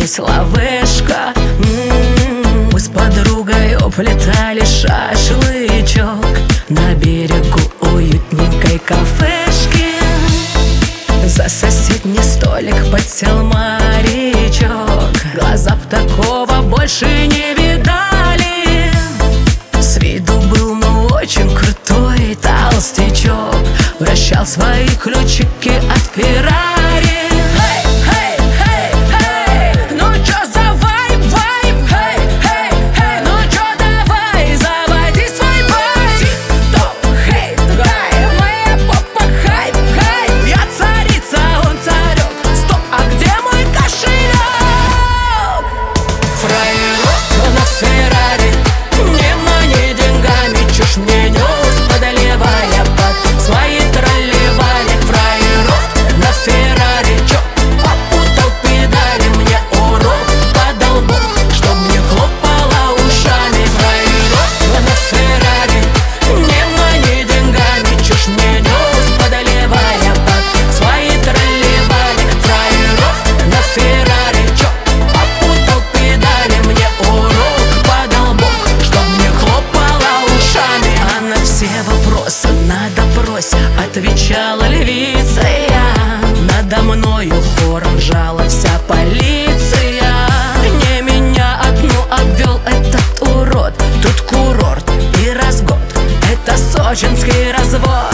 Случилась ловушка. Мы с подругой уплетали шашлычок на берегу уютненькой кафешки. За соседний столик подсел морячок. Глаза б такого больше не видали. С виду был, ну, очень крутой толстячок. Вращал свои ключики от Феррари. Мне нес подолевая под свои тролливали. Фраерок на Феррари, чё, попутал педали. Мне урок подал Бог, чтоб не хлопала ушами. Фраерок на Феррари, не деньгами. Чушь мне нес подолевая под свои тролливали. Фраерок на Феррари, чё, попутал педали. Мне урок подал Бог, чтоб не хлопала ушами. А на все вопросы на допросе отвечала львица я. Надо мною хором ржала вся полиция. Не меня одну обвел этот урод. Тут курорт и развод, это сочинский развод.